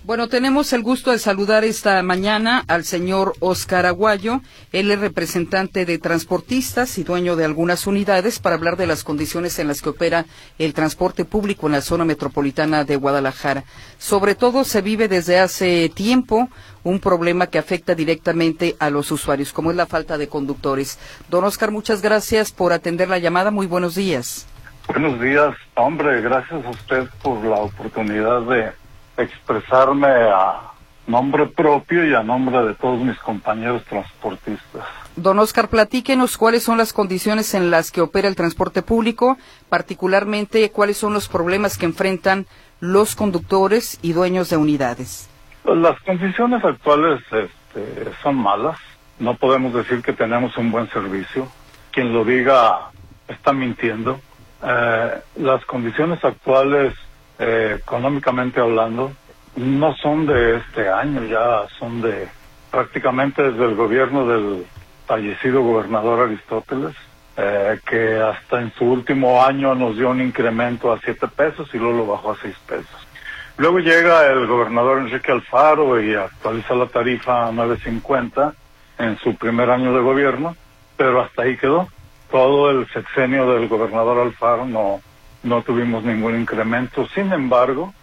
Bueno, tenemos el gusto de saludar esta mañana al señor Óscar Aguayo. Él es representante de transportistas y dueño de algunas unidades para hablar de las condiciones en las que opera el transporte público en la zona metropolitana de Guadalajara. Sobre todo se vive desde hace tiempo un problema que afecta directamente a los usuarios, como es la falta de conductores. Don Óscar, muchas gracias por atender la llamada. Muy buenos días. Buenos días, hombre, gracias a usted por la oportunidad de expresarme a nombre propio y a nombre de todos mis compañeros transportistas. Don Óscar, platíquenos cuáles son las condiciones en las que opera el transporte público, particularmente cuáles son los problemas que enfrentan los conductores y dueños de unidades. Las condiciones actuales son malas, no podemos decir que tenemos un buen servicio, quien lo diga está mintiendo. Las condiciones actuales, económicamente hablando, no son de este año, ya son de prácticamente desde el gobierno del fallecido gobernador Aristóteles, que hasta en su último año nos dio un incremento a 7 pesos y luego lo bajó a 6 pesos. Luego llega el gobernador Enrique Alfaro y actualiza la tarifa a 9.50 en su primer año de gobierno, pero hasta ahí quedó. Todo el sexenio del gobernador Alfaro no tuvimos ningún incremento. Sin embargo,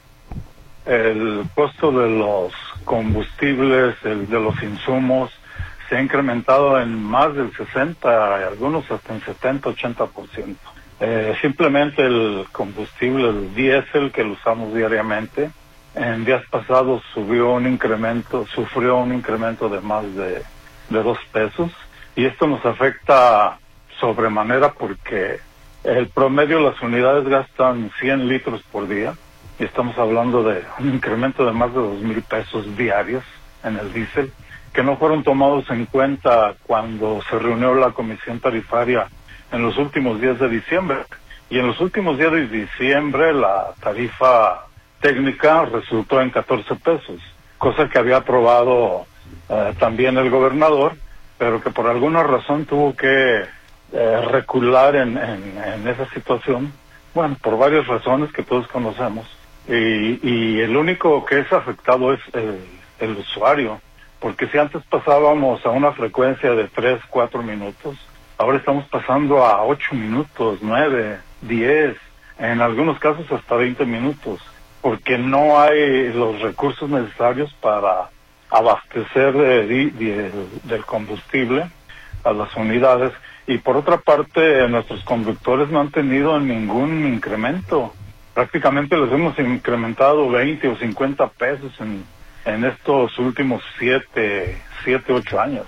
el costo de los combustibles, el de los insumos, se ha incrementado en más del 60%, algunos hasta en 70-80%. Simplemente el combustible, el diésel que lo usamos diariamente, en días pasados sufrió un incremento de más de 2 pesos, y esto nos afecta sobremanera porque el promedio de las unidades gastan 100 litros por día y estamos hablando de un incremento de más de 2,000 pesos diarios en el diésel, que no fueron tomados en cuenta cuando se reunió la comisión tarifaria en los últimos días de diciembre. Y en los últimos días de diciembre la tarifa técnica resultó en 14 pesos, cosa que había aprobado también el gobernador, pero que por alguna razón tuvo que recular en esa situación, bueno, por varias razones que todos conocemos, y el único que es afectado es el usuario, porque si antes pasábamos a una frecuencia de 3-4 minutos, ahora estamos pasando a 8 minutos, 9, 10, en algunos casos hasta 20 minutos, porque no hay los recursos necesarios para abastecer del combustible a las unidades. Y por otra parte, nuestros conductores no han tenido ningún incremento. Prácticamente les hemos incrementado 20 o 50 pesos en estos últimos 8 años.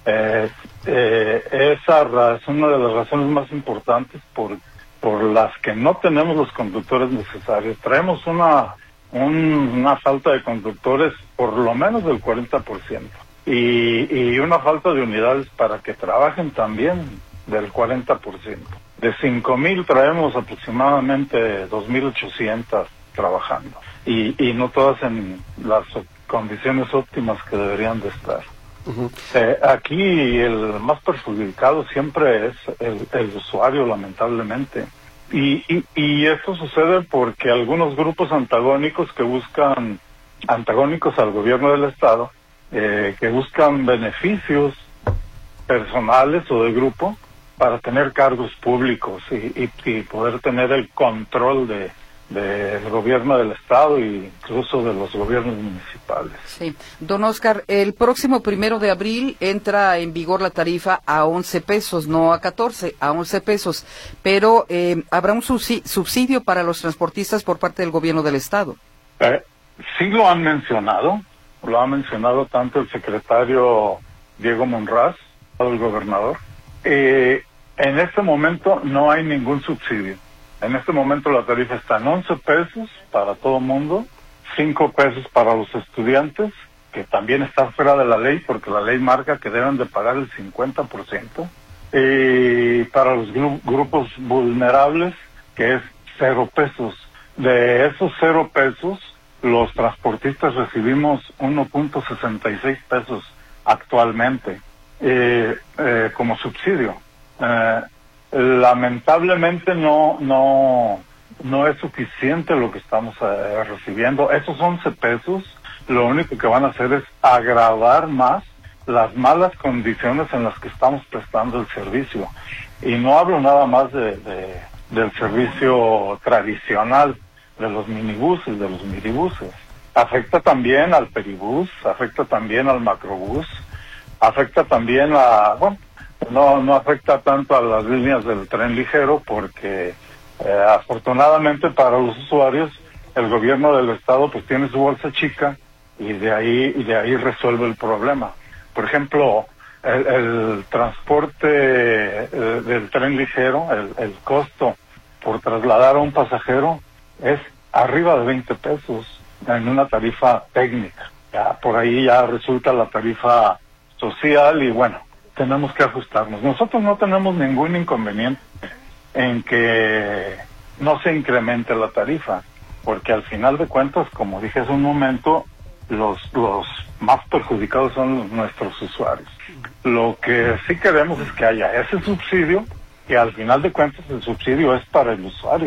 Esa es una de las razones más importantes por las que no tenemos los conductores necesarios. Traemos una falta de conductores por lo menos del 40%. Y una falta de unidades para que trabajen también del 40%. De 5,000 traemos aproximadamente 2,800 trabajando. Y no todas en las condiciones óptimas que deberían de estar. Uh-huh. Aquí el más perjudicado siempre es el usuario, lamentablemente. Y esto sucede porque algunos grupos antagónicos antagónicos al gobierno del Estado, que buscan beneficios personales o de grupo para tener cargos públicos y poder tener el control del gobierno del Estado e incluso de los gobiernos municipales. Sí. Don Óscar, el próximo 1 de abril entra en vigor la tarifa a 11 pesos, no a 14, a 11 pesos, pero ¿habrá un subsidio para los transportistas por parte del gobierno del Estado? Sí lo han mencionado tanto el secretario Diego Monraz, el gobernador. En este momento no hay ningún subsidio. En este momento la tarifa está en 11 pesos para todo mundo, 5 pesos para los estudiantes, que también está fuera de la ley porque la ley marca que deben de pagar el 50%, y para los grupos vulnerables, que es 0 pesos. De esos 0 pesos, los transportistas recibimos 1.66 pesos actualmente como subsidio. Lamentablemente no es suficiente lo que estamos recibiendo. Esos 11 pesos lo único que van a hacer es agravar más las malas condiciones en las que estamos prestando el servicio. Y no hablo nada más del servicio tradicional, de los minibuses, de los minibuses. Afecta también al peribús, afecta también al macrobús, afecta también no afecta tanto a las líneas del tren ligero porque afortunadamente para los usuarios el gobierno del estado pues tiene su bolsa chica y de ahí resuelve el problema. Por ejemplo, el transporte del tren ligero, el costo por trasladar a un pasajero es arriba de 20 pesos en una tarifa técnica. Ya, por ahí ya resulta la tarifa social y bueno, tenemos que ajustarnos. Nosotros no tenemos ningún inconveniente en que no se incremente la tarifa, porque al final de cuentas, como dije hace un momento, los más perjudicados son nuestros usuarios. Lo que sí queremos es que haya ese subsidio, que al final de cuentas el subsidio es para el usuario.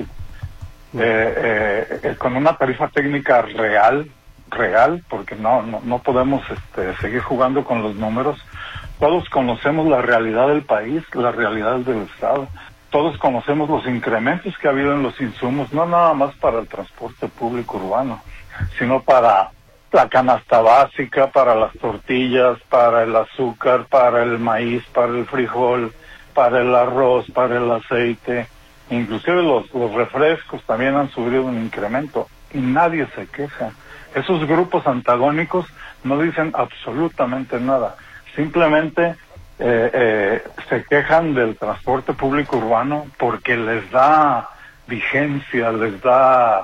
Con una tarifa técnica real, porque no podemos seguir jugando con los números. Todos conocemos la realidad del país, la realidad del estado. Todos conocemos los incrementos que ha habido en los insumos, no nada más para el transporte público urbano, sino para la canasta básica, para las tortillas, para el azúcar, para el maíz, para el frijol, para el arroz, para el aceite. Inclusive los refrescos también han subido un incremento y nadie se queja. Esos grupos antagónicos no dicen absolutamente nada. Simplemente se quejan del transporte público urbano porque les da vigencia, les da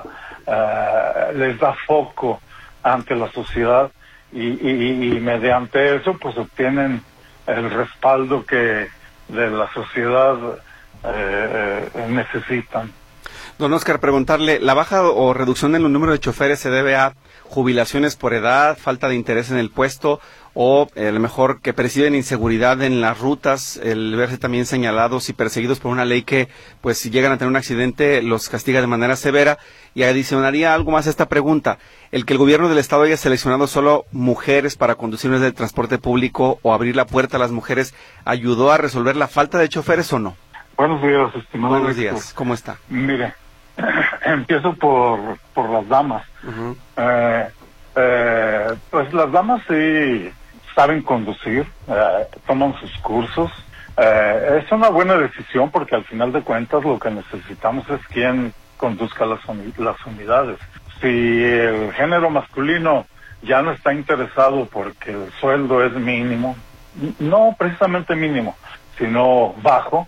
foco ante la sociedad y mediante eso pues obtienen el respaldo que de la sociedad necesitan. Don Óscar, preguntarle, ¿la baja o reducción en el número de choferes se debe a jubilaciones por edad, falta de interés en el puesto o a lo mejor que perciben inseguridad en las rutas, el verse también señalados y perseguidos por una ley que pues si llegan a tener un accidente los castiga de manera severa? Y adicionaría algo más a esta pregunta, el que el gobierno del estado haya seleccionado solo mujeres para conducciones de transporte público o abrir la puerta a las mujeres, ¿ayudó a resolver la falta de choferes o no? Buenos días, estimado. Buenos días, ¿cómo está? Mire, empiezo por las damas. Uh-huh. Pues las damas sí saben conducir, toman sus cursos. Es una buena decisión porque al final de cuentas lo que necesitamos es quien conduzca las unidades. Si el género masculino ya no está interesado porque el sueldo es mínimo, no precisamente mínimo, sino bajo,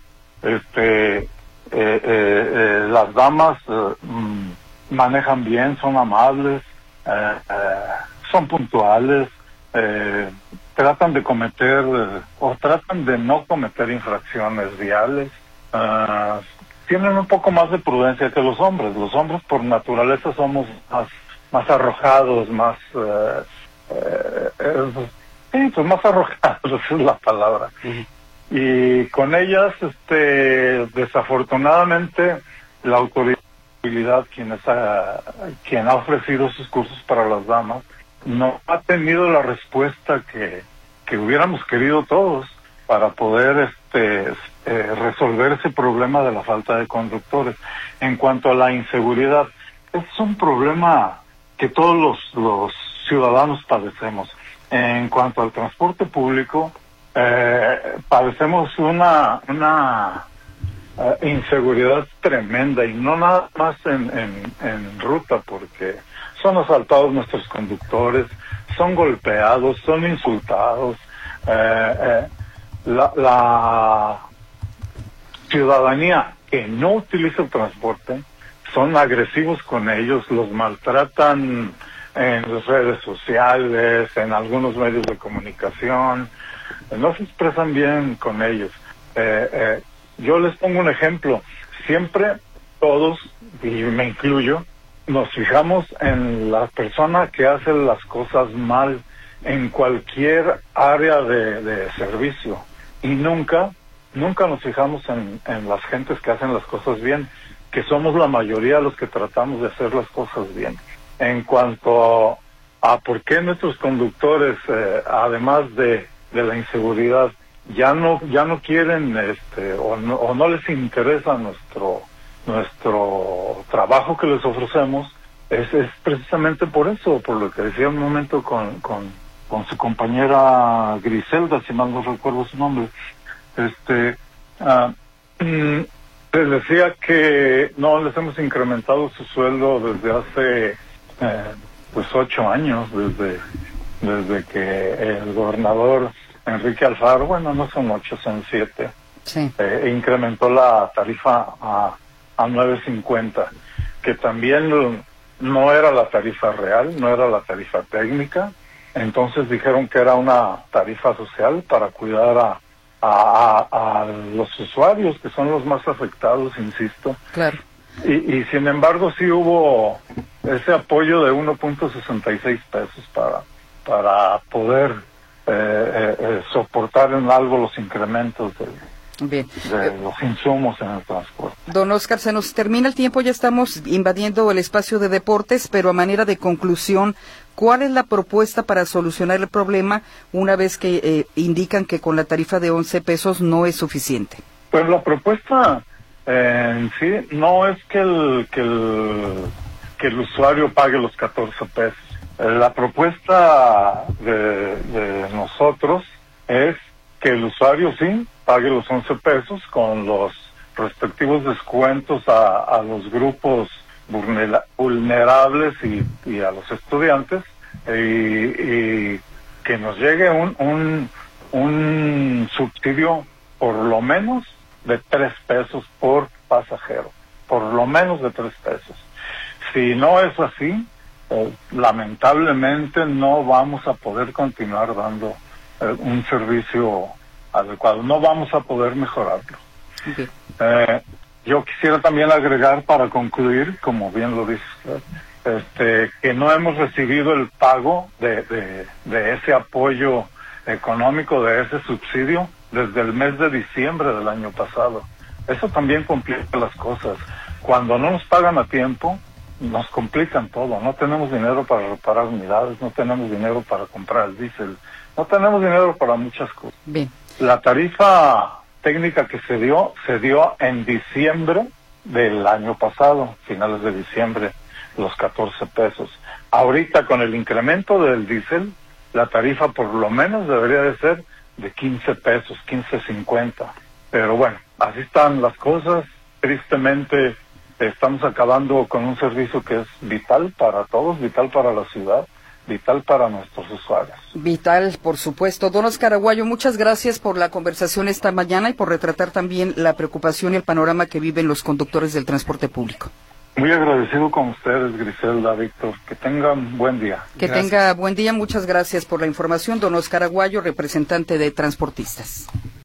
las damas manejan bien, son amables, son puntuales, tratan de cometer o tratan de no cometer infracciones viales, tienen un poco más de prudencia que los hombres. Los hombres por naturaleza somos más arrojados, más más arrojados es la palabra. Uh-huh. Y con ellas, desafortunadamente, la autoridad, quien ha ofrecido sus cursos para las damas, no ha tenido la respuesta que hubiéramos querido todos para poder resolver ese problema de la falta de conductores. En cuanto a la inseguridad, es un problema que todos los ciudadanos padecemos. En cuanto al transporte público, padecemos una inseguridad tremenda y no nada más en ruta, porque son asaltados nuestros conductores, son golpeados, son insultados. La ciudadanía que no utiliza el transporte son agresivos con ellos, los maltratan en las redes sociales, en algunos medios de comunicación, no se expresan bien con ellos. Yo les pongo un ejemplo. Siempre todos, y me incluyo, nos fijamos en la persona que hace las cosas mal en cualquier área de servicio y nunca nos fijamos en las gentes que hacen las cosas bien, que somos la mayoría los que tratamos de hacer las cosas bien. En cuanto a por qué nuestros conductores, además de la inseguridad, ya no quieren o no les interesa nuestro trabajo que les ofrecemos, es precisamente por eso, por lo que decía un momento con su compañera Griselda, si mal no recuerdo su nombre. Les decía que no les hemos incrementado su sueldo desde hace 8 años, desde que el gobernador Enrique Alfaro, bueno, no son 8, son 7, sí, incrementó la tarifa a 9.50, que también no era la tarifa real, no era la tarifa técnica. Entonces dijeron que era una tarifa social para cuidar a los usuarios, que son los más afectados, insisto. claro. Y sin embargo sí hubo ese apoyo de 1.66 pesos para poder soportar en algo los incrementos Bien. de los insumos en el transporte. Don Oscar, se nos termina el tiempo, ya estamos invadiendo el espacio de deportes, pero a manera de conclusión, ¿cuál es la propuesta para solucionar el problema una vez que indican que con la tarifa de 11 pesos no es suficiente? Pues la propuesta en sí no es que el usuario pague los 14 pesos. La propuesta de nosotros es que el usuario sí pague los 11 pesos con los respectivos descuentos a los grupos vulnerables y a los estudiantes, y que nos llegue un subsidio por lo menos de 3 pesos por pasajero, por lo menos de 3 pesos. Si no es así, lamentablemente no vamos a poder continuar dando un servicio adecuado, no vamos a poder mejorarlo. Okay. Yo quisiera también agregar, para concluir, como bien lo dice usted, que no hemos recibido el pago de ese apoyo económico, de ese subsidio, desde el mes de diciembre del año pasado. Eso también complica las cosas. Cuando no nos pagan a tiempo, nos complican todo. No tenemos dinero para reparar unidades, no tenemos dinero para comprar el diésel, no tenemos dinero para muchas cosas. Bien. La tarifa técnica que se dio en diciembre del año pasado, finales de diciembre, los 14 pesos. Ahorita con el incremento del diésel, la tarifa por lo menos debería de ser de 15 pesos, 15.50. Pero bueno, así están las cosas. Tristemente estamos acabando con un servicio que es vital para todos, vital para la ciudad, vital para nuestros usuarios. Vital, por supuesto. Don Oscar Aguayo, muchas gracias por la conversación esta mañana y por retratar también la preocupación y el panorama que viven los conductores del transporte público. Muy agradecido con ustedes, Griselda, Víctor. Que tengan buen día. Que tenga buen día. Muchas gracias por la información. Don Oscar Aguayo, representante de transportistas.